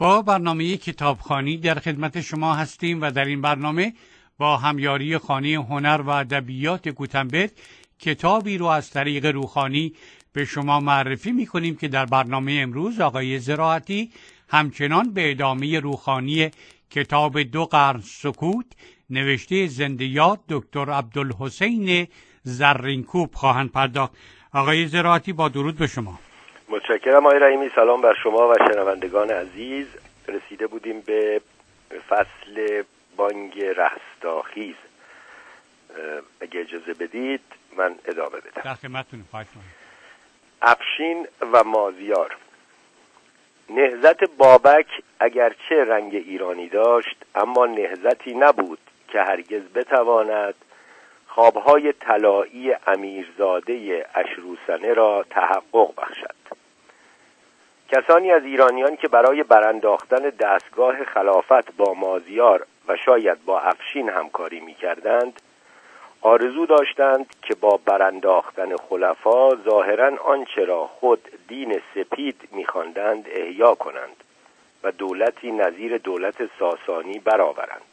با برنامه کتابخوانی در خدمت شما هستیم و در این برنامه با همیاری خانه هنر و ادبیات گوتنبرگ کتابی رو از طریق روحانی به شما معرفی می‌کنیم که در برنامه امروز آقای زراعتی همچنان به ادامه روحانی کتاب 2 قرن سکوت نوشته زنده یاد دکتر عبدالحسین زرینکوب خواهند پرداخت. آقای زراعتی با درود به شما. متشکرم آقای رحیمی. سلام بر شما و شنوندگان عزیز. رسیده بودیم به فصل بانگ رستاخیز. اگه اجازه بدید من ادامه بدم. در خدمتتونم. خواهش می‌کنم. افشین و مازیار. نهضت بابک اگرچه رنگ ایرانی داشت اما نهضتی نبود که هرگز بتواند خوابهای طلایی امیرزاده اشروسنه را تحقق بخشد. کسانی از ایرانیان که برای برانداختن دستگاه خلافت با مازیار و شاید با افشین همکاری می‌کردند، آرزو داشتند که با برانداختن خلفا ظاهراً آنچه را خود دین سپید می‌خواندند احیا کنند و دولتی نظیر دولت ساسانی برآورند.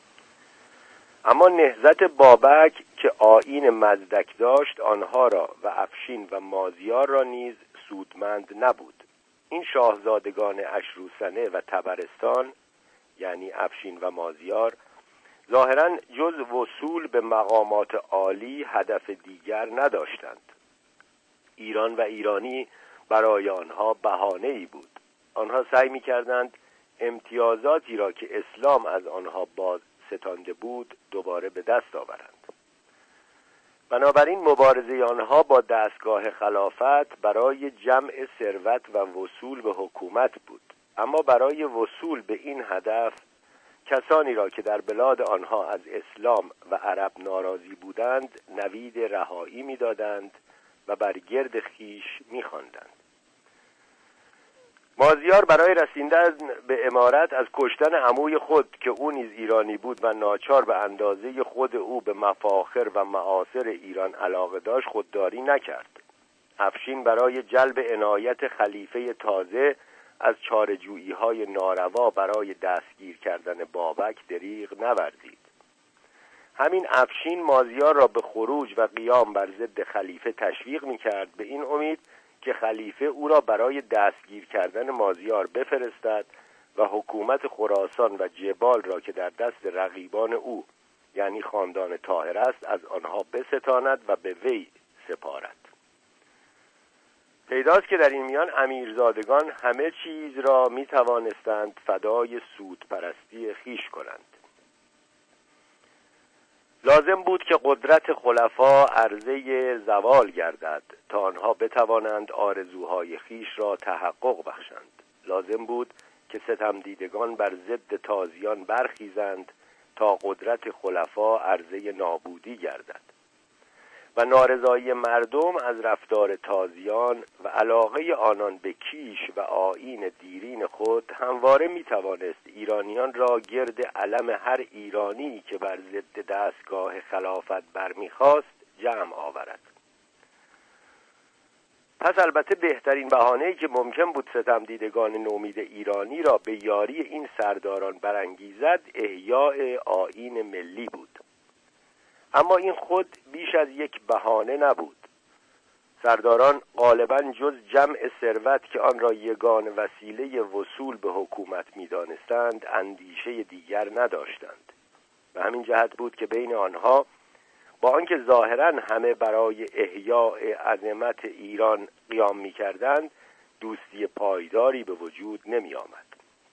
اما نهضت بابک که آیین مزدک داشت آنها را و افشین و مازیار را نیز سودمند نبود. این شاهزادگان اشروسنه و طبرستان یعنی افشین و مازیار ظاهراً جز وصول به مقامات عالی هدف دیگر نداشتند. ایران و ایرانی برای آنها بهانه‌ای بود. آنها سعی می‌کردند امتیازاتی را که اسلام از آنها باز ستانده بود دوباره به دست آورند. بنابراین مبارزه آنها با دستگاه خلافت برای جمع ثروت و وصول به حکومت بود. اما برای وصول به این هدف کسانی را که در بلاد آنها از اسلام و عرب ناراضی بودند نوید رهایی می‌دادند و بر گرد خیش می‌خواندند. مازیار برای رسیدن به امارت از کشتن عموی خود که او نیز ایرانی بود و ناچار به اندازه خود او به مفاخر و معاصر ایران علاقه داشت خودداری نکرد. افشین برای جلب عنایت خلیفه تازه از چاره‌جویی‌های ناروا برای دستگیر کردن بابک دریغ نورزید. همین افشین مازیار را به خروج و قیام بر ضد خلیفه تشویق می‌کرد به این امید که خلیفه او را برای دستگیر کردن مازیار بفرستد و حکومت خراسان و جبال را که در دست رقیبان او یعنی خاندان طاهر است از آنها بستاند و به وی سپارد. پیداست که در این میان امیرزادگان همه چیز را می توانستند فدای سودپرستی خویش کنند. لازم بود که قدرت خلفا عرضه زوال گردد تا آنها بتوانند آرزوهای خویش را تحقق بخشند. لازم بود که ستمدیدگان بر ضد تازیان برخیزند تا قدرت خلفا عرضه نابودی گردد و نارضایی مردم از رفتار تازیان و علاقه آنان به کیش و آیین دیرین خود همواره میتوانست ایرانیان را گرد علم هر ایرانی که بر ضد دستگاه خلافت برمیخواست جمع آورد. پس البته بهترین بهانه‌ای که ممکن بود ستمدیدگان نومید ایرانی را به یاری این سرداران برانگیزد احیاء آیین ملی بود. اما این خود بیش از یک بهانه نبود. سرداران غالباً جز جمع ثروت که آن را یگان وسیله وصول به حکومت می‌دانستند اندیشه دیگر نداشتند. و همین جهت بود که بین آنها با آنکه ظاهراً همه برای احیاء عظمت ایران قیام می‌کردند دوستی پایداری به وجود نمی‌آمد.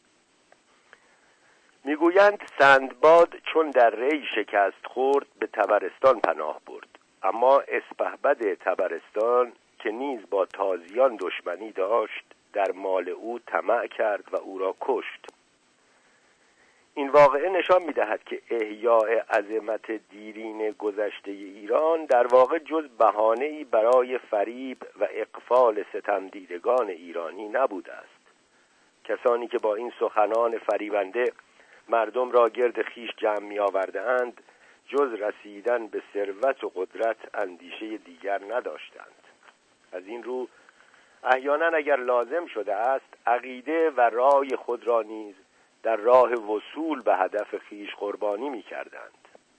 میگویند سندباد چون در ری شکست خورد به طبرستان پناه برد، اما اسپهبد طبرستان که نیز با تازیان دشمنی داشت در مال او طمع کرد و او را کشت. این واقعه نشان می‌دهد که احیاء عظمت دیرین گذشته ایران در واقع جز بهانه‌ای برای فریب و اغفال ستمدیدگان ایرانی نبوده است. کسانی که با این سخنان فریبنده مردم را گرد خیش جمع می آورده اند جز رسیدن به ثروت و قدرت اندیشه دیگر نداشتند. از این رو احیانا اگر لازم شده است عقیده و رای خود را نیز در راه وصول به هدف خویش قربانی می‌کردند.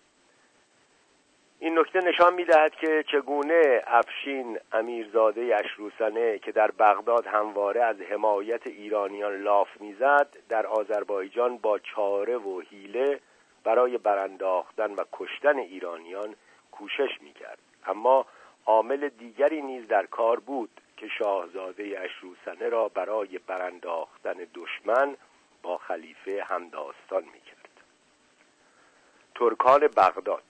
این نکته نشان می‌دهد که چگونه افشین امیرزاده اشروسنه که در بغداد همواره از حمایت ایرانیان لاف می‌زد، در آذربایجان با چاره و حیله برای برانداختن و کشتن ایرانیان کوشش می‌کرد. اما عامل دیگری نیز در کار بود که شاهزاده اشروسنه را برای برانداختن دشمن با خلیفه همداستان می‌کرد. ترکان بغداد.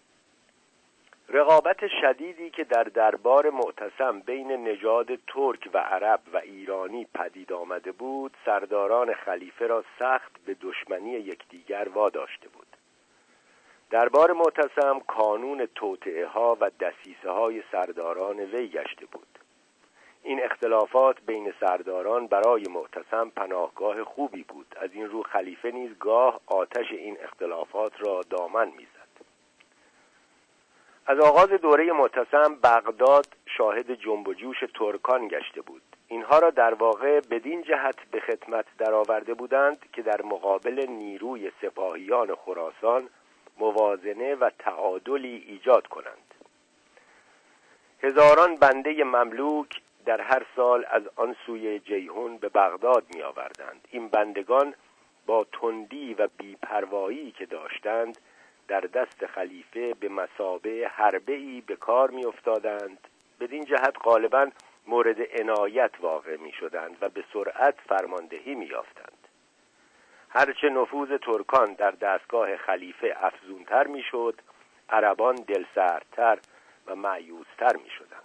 رقابت شدیدی که در دربار معتصم بین نژاد ترک و عرب و ایرانی پدید آمده بود، سرداران خلیفه را سخت به دشمنی یکدیگر واداشته بود. دربار معتصم کانون توطئه‌ها و دسیسه‌های سرداران وی گشته بود. این اختلافات بین سرداران برای معتصم پناهگاه خوبی بود. از این رو خلیفه نیز گاه آتش این اختلافات را دامن می‌زد. از آغاز دوره معتصم بغداد شاهد جنب و جوش ترکان گشته بود. اینها را در واقع بدین جهت به خدمت درآورده بودند که در مقابل نیروی سپاهیان خراسان موازنه و تعادلی ایجاد کنند. هزاران بنده مملوک در هر سال از آن سوی جیهون به بغداد می آوردند. این بندگان با تندی و بی‌پروایی که داشتند در دست خلیفه به مثابه حربه‌ای به کار می افتادند. بدین جهت غالباً مورد عنایت واقع می شدند و به سرعت فرماندهی می یافتند. هرچه نفوذ ترکان در دستگاه خلیفه افزونتر می شد، عربان دلسردتر و مایوس‌تر می شدند.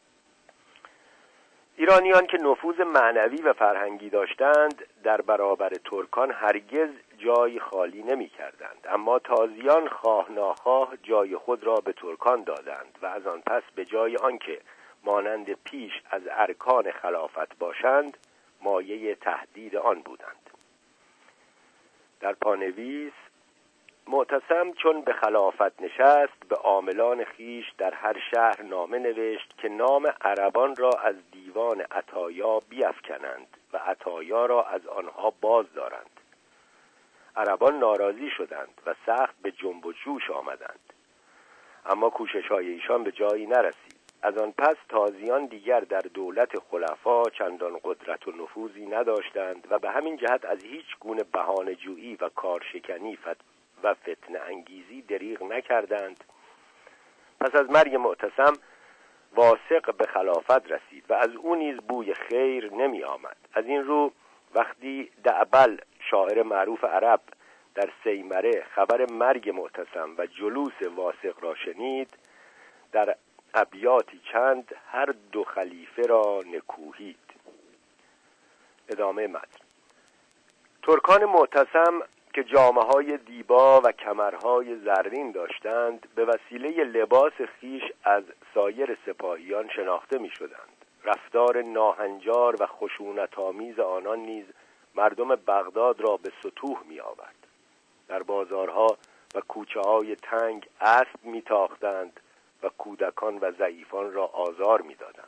ایرانیان که نفوذ معنوی و فرهنگی داشتند در برابر ترکان هرگز جای خالی نمی کردند، اما تازیان خواه ناخواه جای خود را به ترکان دادند و از آن پس به جای آنکه مانند پیش از ارکان خلافت باشند مایه تهدید آن بودند. در پانویس معتصم چون به خلافت نشست به عاملان خیش در هر شهر نامه نوشت که نام عربان را از دیوان عطایا بیفکنند و عطایا را از آنها باز دارند. عربان ناراضی شدند و سخت به جنب و جوش آمدند، اما کوشش‌های ایشان به جایی نرسید. از آن پس تازیان دیگر در دولت خلفا چندان قدرت و نفوذی نداشتند و به همین جهت از هیچ گونه بهانه‌جویی و کارشکنی و فتنه انگیزی دریغ نکردند. پس از مرگ معتصم واثق به خلافت رسید و از او نیز بوی خیر نمی آمد. از این رو وقتی دعبل شاعر معروف عرب در سیمره خبر مرگ معتصم و جلوس واثق را شنید، در ابیاتی چند هر دو خلیفه را نکوهید. ادامه متن. ترکان معتصم که جامه‌های دیبا و کمرهای زرین داشتند به وسیله لباس خیش از سایر سپاهیان شناخته می‌شدند. رفتار ناهنجار و خشونت‌آمیز آنان نیز مردم بغداد را به ستوه می‌آورد. در بازارها و کوچه‌های تنگ اسب می‌تاختند و کودکان و ضعیفان را آزار می‌دادند.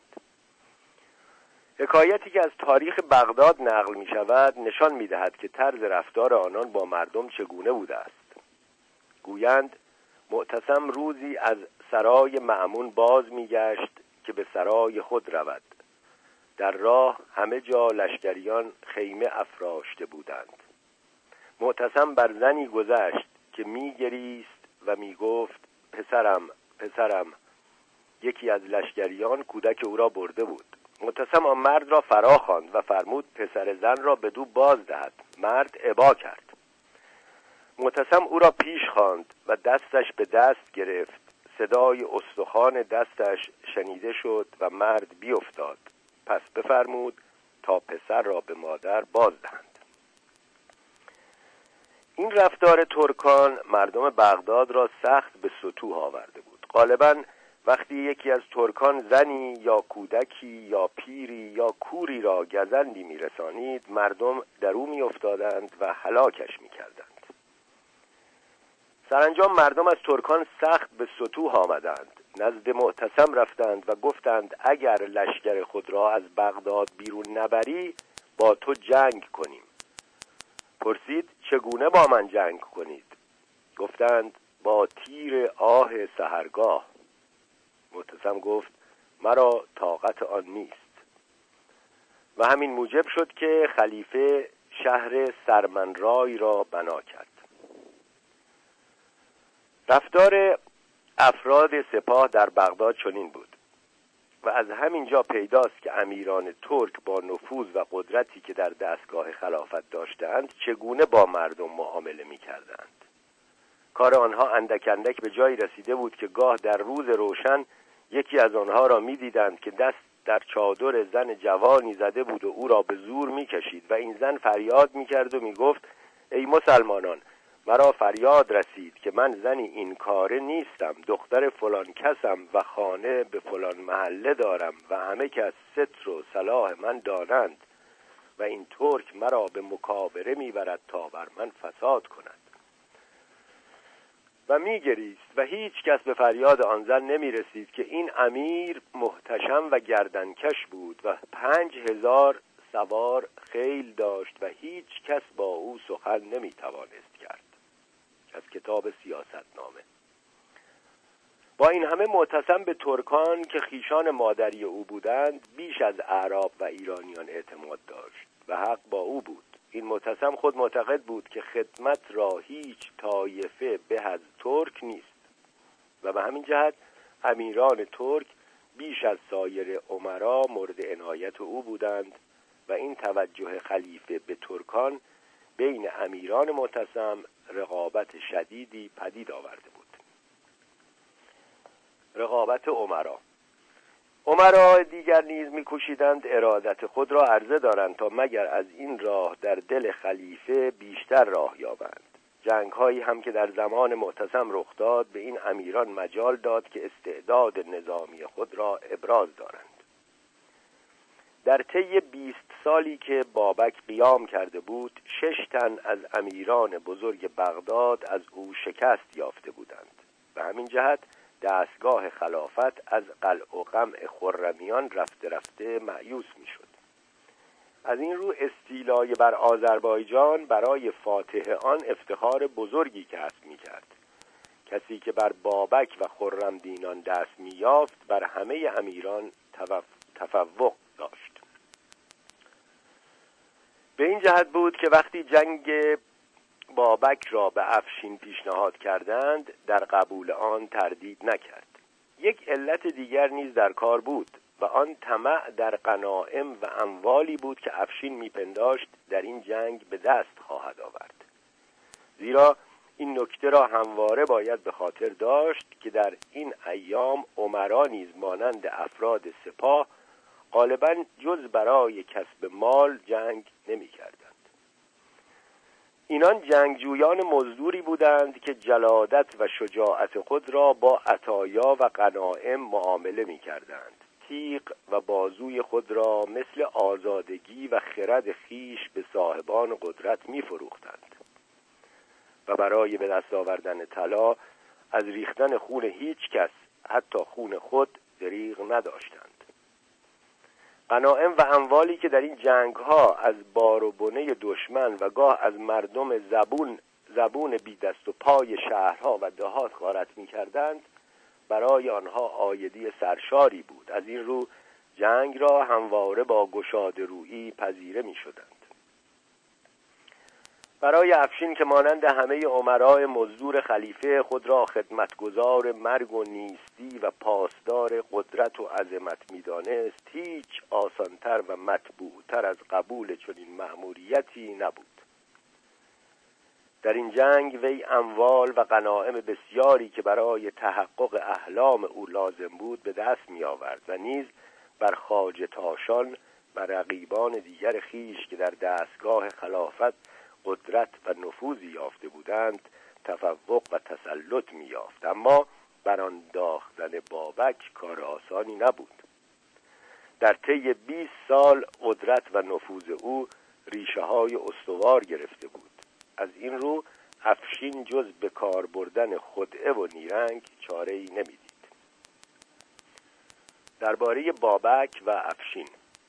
حکایتی که از تاریخ بغداد نقل می شود نشان می دهد که طرز رفتار آنان با مردم چگونه بوده است. گویند معتصم روزی از سرای مأمون باز می گشت که به سرای خود رود. در راه همه جا لشکریان خیمه افراشته بودند. معتصم بر زنی گذشت که می گریست و می گفت پسرم پسرم. یکی از لشکریان کودک او را برده بود. معتصم آن مرد را فرا خواند و فرمود پسر زن را بدو باز دهد. مرد ابا کرد. معتصم او را پیش خواند و دستش به دست گرفت. صدای استخوان دستش شنیده شد و مرد بیفتاد. پس بفرمود تا پسر را به مادر باز دهند. این رفتار ترکان مردم بغداد را سخت به ستوه آورده بود. غالباً وقتی یکی از ترکان زنی یا کودکی یا پیری یا کوری را گزندی می‌رسانید، مردم در او می‌افتادند و هلاکش می‌کردند. سرانجام مردم از ترکان سخت به ستوه آمدند. نزد معتصم رفتند و گفتند اگر لشکر خود را از بغداد بیرون نبری با تو جنگ کنیم. پرسید چگونه با من جنگ کنید؟ گفتند با تیر آه سحرگاه. معتصم گفت مرا طاقت آن نیست. و همین موجب شد که خلیفه شهر سرمنرای را بنا کرد. رفتار افراد سپاه در بغداد چنین بود و از همین جا پیداست که امیران ترک با نفوذ و قدرتی که در دستگاه خلافت داشتند چگونه با مردم معامله می‌کردند. کار آنها اندک اندک به جایی رسیده بود که گاه در روز روشن یکی از آنها را می‌دیدند که دست در چادر زن جوانی زده بود و او را به زور می‌کشید و این زن فریاد می‌کرد و می‌گفت ای مسلمانان، مرا فریاد رسید که من زنی این کاره نیستم، دختر فلان کسم و خانه به فلان محله دارم و همه کس ستر و صلاح من دانند و این ترک مرا به مکابره میبرد تا بر من فساد کند. و میگریست و هیچ کس به فریاد آن زن نمیرسید که این امیر محتشم و گردنکش بود و 5000 سوار خیل داشت و هیچ کس با او سخن نمیتوانست کرد. از کتاب سیاستنامه. با این همه معتصم به ترکان که خیشان مادری او بودند بیش از اعراب و ایرانیان اعتماد داشت و حق با او بود. این معتصم خود معتقد بود که خدمت را هیچ طایفه به از ترک نیست و به همین جهت امیران ترک بیش از سایر امرا مورد عنایت او بودند و این توجه خلیفه به ترکان بین امیران معتصم رقابت شدیدی پدید آورده بود. رقابت امرا دیگر نیز می‌کوشیدند ارادت خود را عرضه دارند تا مگر از این راه در دل خلیفه بیشتر راه یابند. جنگ‌هایی هم که در زمان معتصم رخ داد به این امیران مجال داد که استعداد نظامی خود را ابراز دارند. در طی 20 سالی که بابک قیام کرده بود 6 تن از امیران بزرگ بغداد از او شکست یافته بودند و همین جهت دستگاه خلافت از قلع و قمع خرمیان رفته رفته مایوس میشد. از این رو استیلای بر آذربایجان برای فاتح آن افتخار بزرگی کسب میکرد. کسی که بر بابک و خرمدینان دست میافت بر همه امیران تفوق داشت. به این جهت بود که وقتی جنگ بابک را به افشین پیشنهاد کردند در قبول آن تردید نکرد. یک علت دیگر نیز در کار بود و آن طمع در غنایم و اموالی بود که افشین میپنداشت در این جنگ به دست خواهد آورد. زیرا این نکته را همواره باید به خاطر داشت که در این ایام امرا نیز مانند افراد سپاه غالباً جز برای کسب مال جنگ نمی‌کردند. اینان جنگجویان مزدوری بودند که جلادت و شجاعت خود را با عطایا و غنایم معامله می‌کردند. تیغ و بازوی خود را مثل آزادگی و خرد خیش به صاحبان قدرت می‌فروختند و برای به دست آوردن طلا از ریختن خون هیچ کس حتی خون خود دریغ نداشتند. غنایم و اموالی که در این جنگ‌ها از بار و بنه دشمن و گاه از مردم زبون بی دست و پای شهرها و دهات غارت می‌کردند برای آنها عایدی سرشاری بود. از این رو جنگ را همواره با گشاده رویی پذیره می‌شدند. برای افشین که مانند همه امرای مزدور خلیفه خود را خدمتگزار مرگ و نیستی و پاسدار قدرت و عظمت می‌دانست هیچ آسانتر و مطبوعتر از قبول چنین مأموریتی نبود. در این جنگ وی اموال و غنایم بسیاری که برای تحقق احلام او لازم بود به دست می‌آورد و نیز بر خواجه تاشان و رقیبان دیگر خیش که در دستگاه خلافت قدرت و نفوذی یافته بودند تفوق و تسلط می‌یافت. اما برانداختن بابک کار آسانی نبود. در طی 20 سال قدرت و نفوذ او ریشه‌های استوار گرفته بود. از این رو افشین جز به کار بردن خدعه و نیرنگ چاره‌ای نمی‌دید. درباره بابک و افشین.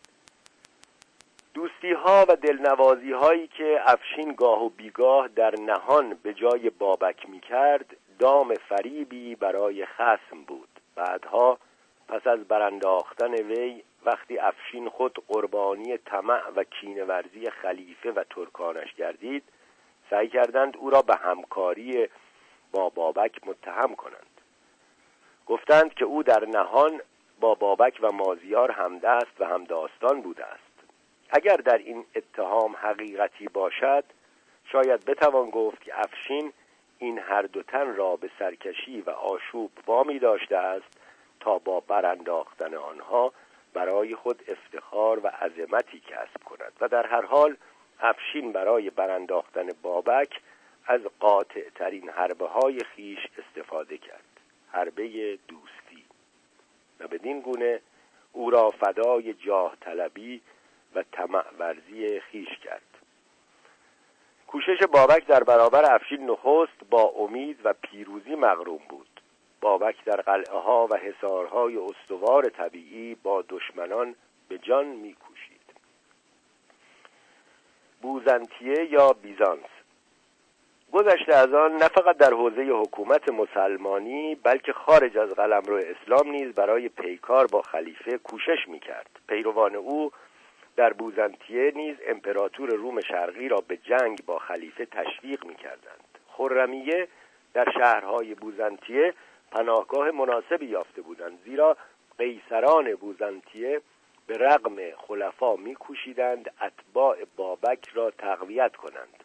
دوستی‌ها و دلنوازی‌هایی که افشین گاه و بیگاه در نهان به جای بابک می‌کرد، دام فریبی برای خصم بود. بعدها پس از برانداختن وی، وقتی افشین خود قربانی طمع و کینه‌ورزی خلیفه و ترکانش گردید، سعی کردند او را به همکاری با بابک متهم کنند. گفتند که او در نهان با بابک و مازیار همدست و همداستان بوده است. اگر در این اتهام حقیقتی باشد، شاید بتوان گفت که افشین این هر دو تن را به سرکشی و آشوب وامی داشته است تا با برانداختن آنها برای خود افتخار و عظمتی کسب کند و در هر حال افشین برای برانداختن بابک از قاطع ترین حربه های خیش استفاده کرد، حربه دوستی، و بدین گونه او را فدای جاه طلبی و طمع ورزی خیش کرد. کوشش بابک در برابر افشین نخست با امید و پیروزی مغروم بود. بابک در قلعه ها و حصارهای استوار طبیعی با دشمنان به جان می‌کوشید. بوزنطیه یا بیزانس. گذشته از آن نه فقط در حوزه حکومت مسلمانی بلکه خارج از قلمرو اسلام نیز برای پیکار با خلیفه کوشش می‌کرد. پیروان او در بوزنطیه نیز امپراتور روم شرقی را به جنگ با خلیفه تشویق می‌کردند. خرمیه در شهرهای بوزنطیه پناهگاه مناسبی یافته بودند، زیرا قیصران بوزنطیه به رغم خلفا می‌کوشیدند اتباع بابک را تقویت کنند.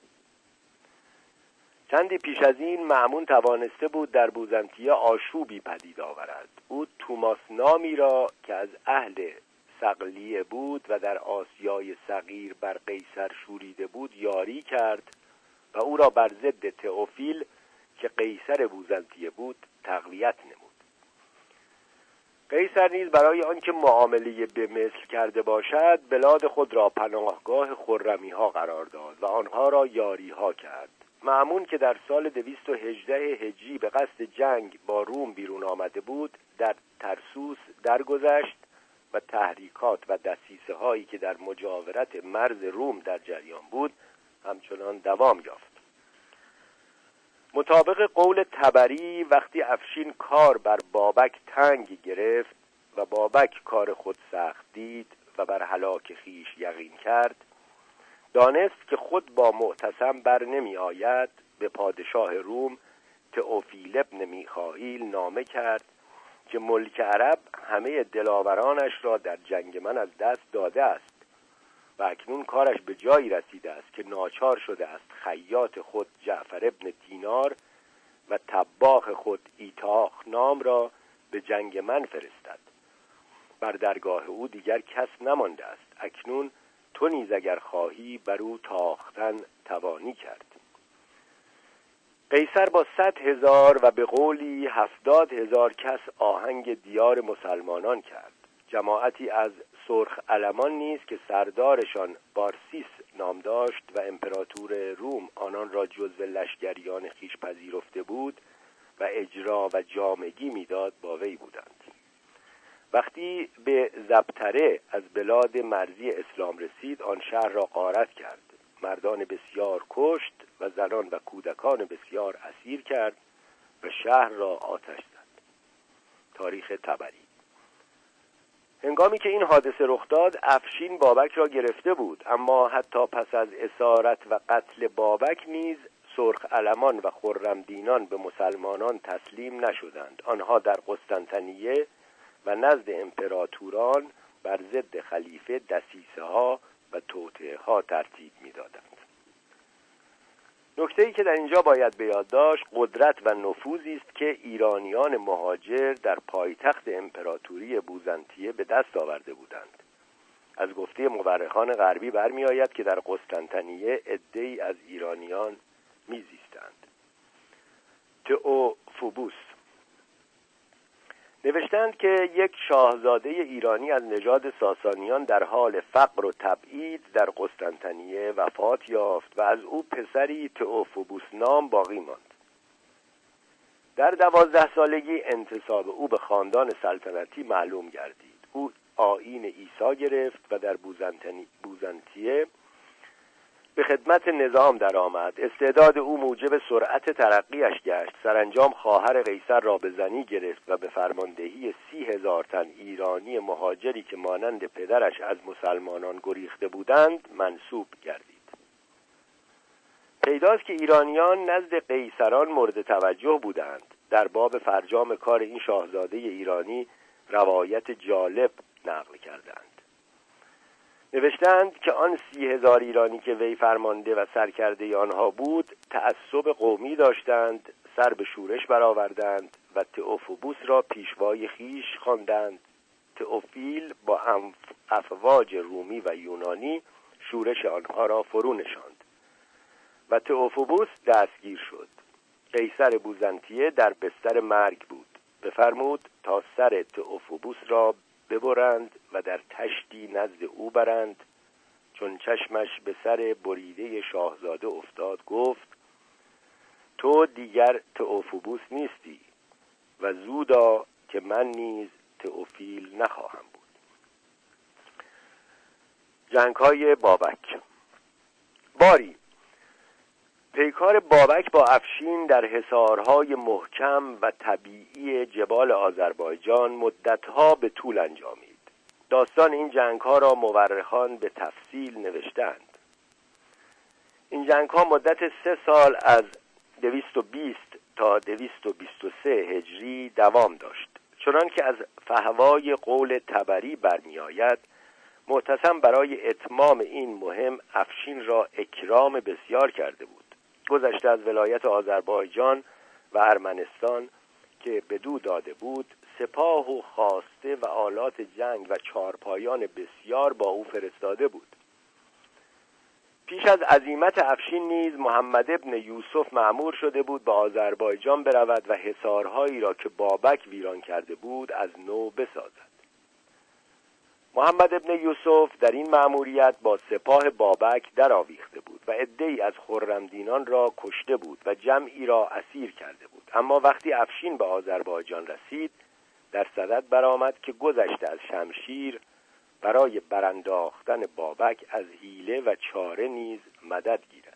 چندی پیش از این مأمون توانسته بود در بوزنطیه آشوبی پدید آورد. او توماس نامی را که از اهل صقلیه بود و در آسیای صغیر بر قیصر شوریده بود یاری کرد و او را بر ضد تئوفیل که قیصر بوزنطیه بود تقویت نمود. قیصر نیز برای آنکه معامله به مثل کرده باشد بلاد خود را پناهگاه خرمی‌ها قرار داد و آنها را یاری‌ها کرد. مأمون که در سال 218 هجری به قصد جنگ با روم بیرون آمده بود، در ترسوس درگذشت و تحریکات و دسیسه هایی که در مجاورت مرز روم در جریان بود همچنان دوام یافت. مطابق قول طبری، وقتی افشین کار بر بابک تنگ گرفت و بابک کار خود سخت دید و بر هلاک خیش یقین کرد، دانست که خود با معتصم بر نمی آید، به پادشاه روم تئوفیل ابن میخائیل نامه کرد که ملک عرب همه دلاورانش را در جنگ من از دست داده است و اکنون کارش به جایی رسیده است که ناچار شده است خیاط خود جعفر ابن دینار و طباخ خود ایتاخ نام را به جنگ من فرستد. بر درگاه او دیگر کس نمانده است. اکنون تو نیز اگر خواهی بر او تاختن توانی کرد. قیصر با 100,000 و به قولی 70,000 کس آهنگ دیار مسلمانان کرد. جماعتی از سرخ علمان نیز که سردارشان بارسیس نام داشت و امپراتور روم آنان را جزو لشکریان خویش پذیرفته بود و اجرا و جامگی میداد با وی بودند. وقتی به زبتره از بلاد مرزی اسلام رسید، آن شهر را غارت کرد، مردان بسیار کشت و زنان و کودکان بسیار اسیر کرد و شهر را آتش زد. تاریخ طبری. هنگامی که این حادثه رخ داد، افشین بابک را گرفته بود، اما حتی پس از اسارت و قتل بابک نیز سرخ علمان و خرمدینان به مسلمانان تسلیم نشدند. آنها در قسطنطنیه و نزد امپراتوران بر ضد خلیفه دسیسه ها و توطئه ها ترتیب می‌دادند. نکته‌ای که در اینجا باید به یاد داشت قدرت و نفوذی است که ایرانیان مهاجر در پایتخت امپراتوری بوزنطیه به دست آورده بودند. از گفته مورخان غربی برمی‌آید که در قسطنطنیه عده‌ای از ایرانیان می‌زیستند. تئوفوبوس نوشتند که یک شاهزاده ایرانی از نژاد ساسانیان در حال فقر و تبعید در قسطنطنیه وفات یافت و از او پسری تئوفوبوس نام باقی ماند. در 12 سالگی انتساب او به خاندان سلطنتی معلوم گردید. او آیین عیسی گرفت و در بوزنطیه به خدمت نظام درآمد. استعداد او موجب سرعت ترقیش گشت. سرانجام خواهر قیصر را به زنی گرفت و به فرماندهی 30,000 تن ایرانی مهاجری که مانند پدرش از مسلمانان گریخته بودند منصوب گردید. پیداست که ایرانیان نزد قیصران مورد توجه بودند. در باب فرجام کار این شاهزاده ایرانی روایت جالب نقل کردند. نوشتند که آن 30,000 ایرانی که وی فرمانده و سرکرده آنها بود تعصب قومی داشتند، سر به شورش برآوردند و تئوفوبوس را پیشوای خیش خواندند. تئوفیل با افواج رومی و یونانی شورش آنها را فرو نشاند و تئوفوبوس دستگیر شد. قیصر بوزنطیه در بستر مرگ بود. بفرمود تا سر تئوفوبوس را ببرند و در تشتی نزد او برند. چون چشمش به سر بریده شاهزاده افتاد گفت: تو دیگر تئوفوبوس نیستی و زودا که من نیز تئوفیل نخواهم بود. جنگ‌های بابک. باری پیکار بابک با افشین در حصارهای محکم و طبیعی جبال آذربایجان مدتها به طول انجامید. داستان این جنگ‌ها را مورخان به تفصیل نوشتند. این جنگ‌ها مدت 3 سال از 220 تا 223 هجری دوام داشت. چنان که از فهوای قول طبری برمی آید، معتصم برای اتمام این مهم افشین را اکرام بسیار کرده بود. گذشته از ولایت آذربایجان و ارمنستان که بدو داده بود، سپاه و خواسته و آلات جنگ و چارپایان بسیار با او فرستاده بود. پیش از عزیمت افشین نیز محمد ابن یوسف مأمور شده بود به آذربایجان برود و حصارهایی را که بابک ویران کرده بود از نو بسازد. محمد ابن یوسف در این مأموریت با سپاه بابک درآویخته بود و عده‌ای از خرمدینان را کشته بود و جمعی را اسیر کرده بود. اما وقتی افشین به آذربایجان رسید، در صدد برآمد که گذشته از شمشیر برای برانداختن بابک از حیله و چاره نیز مدد گیرد.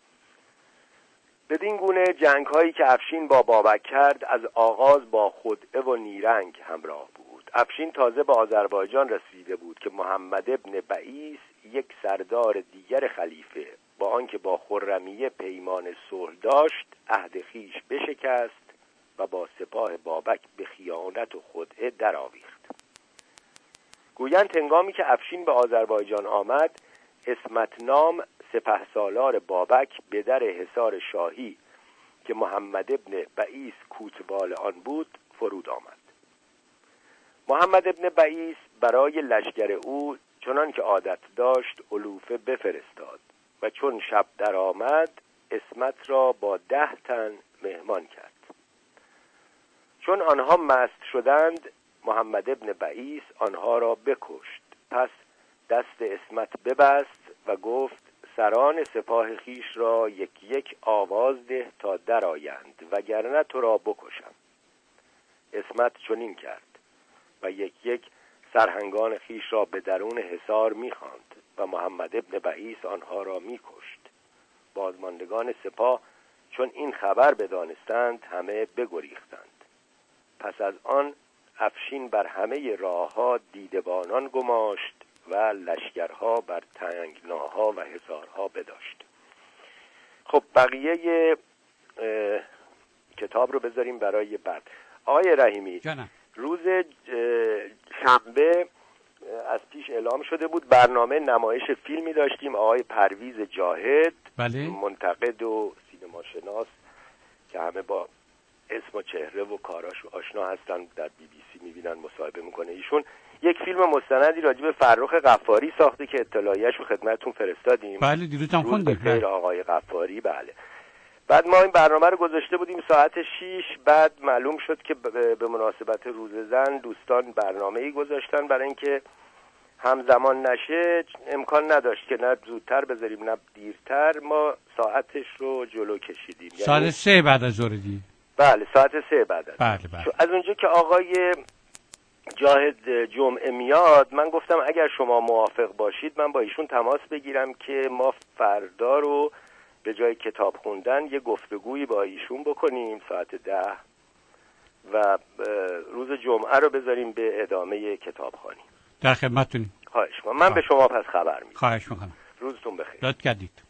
بدین گونه جنگ‌هایی که افشین با بابک کرد از آغاز با خدعه و نیرنگ همراه بود. افشین تازه به آذربایجان رسیده بود که محمد ابن بعیس، یک سردار دیگر خلیفه، با آنکه با خرمیه پیمان صلح داشت، عهد خویش بشکست و با سپاه بابک به خیانت و خدعه درآویخت. گویند هنگامی که افشین به آذربایجان آمد، اسمت نام سپهسالار بابک به در حصار شاهی که محمد ابن بعیس کوتوال آن بود فرود آمد. محمد ابن بعیس برای لشکر او چنان که عادت داشت علوفه بفرستاد و چون شب در آمد اسمت را با 10 تن مهمان کرد. چون آنها مست شدند محمد ابن بعیس آنها را بکشت. پس دست اسمت ببست و گفت: سران سپاه خیش را یک یک آواز ده تا درآیند وگرنه تو را بکشم. اسمت چنین کرد و یک یک سرهنگان خیش را به درون حصار می‌خواند و محمد ابن بعیس آنها را می‌کشت. بازماندگان سپاه چون این خبر بدانستند همه بگریختند. پس از آن افشین بر همه راه‌ها دیدبانان گماشت و لشکرها بر تنگناها و حصارها بداشت. خب بقیه کتاب رو بذاریم برای بعد. آقای رحیمی جانم. روز شنبه از پیش اعلام شده بود برنامه نمایش فیلمی داشتیم. آقای پرویز جاهد، بله. منتقد و سینما شناس که همه با اسم و چهره و کاراش آشنا هستن، در BBC میبینن، مصاحبه میکنه ایشون. یک فیلم مستندی راجع به فرخ غفاری ساخته که اطلاعیه‌اش رو خدمتتون فرستادیم. بله دیروز هم خوندیم. بله آقای غفاری. بله بعد ما این برنامه رو گذاشته بودیم ساعت 6. بعد معلوم شد که به مناسبت روز زن دوستان برنامه‌ای گذاشتن برای اینکه همزمان نشه. امکان نداشت که نه زودتر بذاریم نه دیرتر. ما ساعتش رو جلو کشیدیم. ساعت 3 بعد از ظهر دی. بله ساعت 3 بعد از. بله. از اونجا که آقای جاهد جمعه میاد، من گفتم اگر شما موافق باشید من با ایشون تماس بگیرم که ما فردا رو به جای کتاب خوندن یه گفتگویی با ایشون بکنیم ساعت 10 و روز جمعه رو بذاریم به ادامه کتابخوانی. در خدمتتونیم. خواهش می‌کنم. من به شما پس خبر میدم. خواهش می‌کنم. روزتون بخیر. لطف کردید.